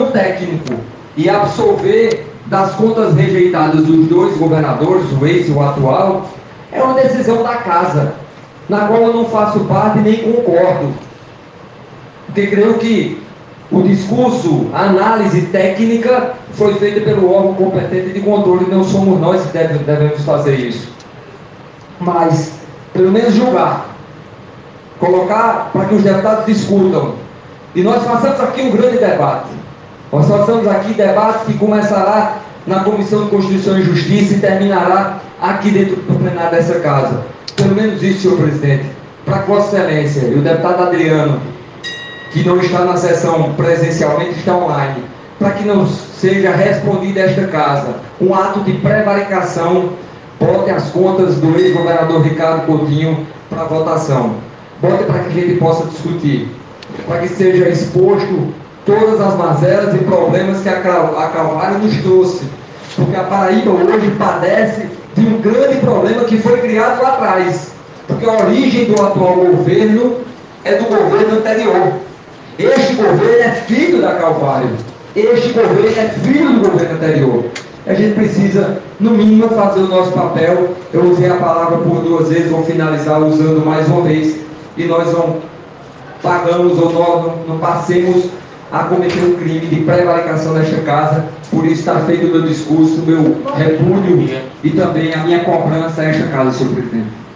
não técnico e absolver das contas rejeitadas dos dois governadores, o ex e o atual, é uma decisão da casa, na qual eu não faço parte nem concordo. Porque creio que o discurso, a análise técnica foi feita pelo órgão competente de controle, não somos nós que devemos fazer isso. Mas, pelo menos julgar, colocar para que os deputados discutam. E nós façamos aqui um grande debate. Nós façamos aqui debate que começará na Comissão de Constituição e Justiça e terminará aqui dentro do plenário dessa casa. Pelo menos isso, senhor presidente, para que Vossa Excelência e o deputado Adriano, que não está na sessão presencialmente, está online, para que não seja respondido esta casa um ato de prevaricação, bote as contas do ex-governador Ricardo Coutinho para votação. Bote para que a gente possa discutir, para que seja exposto todas as mazelas e problemas que a Calvário nos trouxe, porque a Paraíba hoje padece de um grande problema que foi criado lá atrás, porque a origem do atual governo é do governo anterior. Este governo é filho da Calvário, este governo é filho do governo anterior. A gente precisa, no mínimo, fazer o nosso papel. Eu usei a palavra por 2 vezes, vou finalizar usando mais uma vez, e nós não pagamos ou nós não passemos a cometer um crime de prevaricação nesta casa. Por isso está feito o meu discurso, o meu repúdio e também a minha cobrança a esta casa, senhor presidente.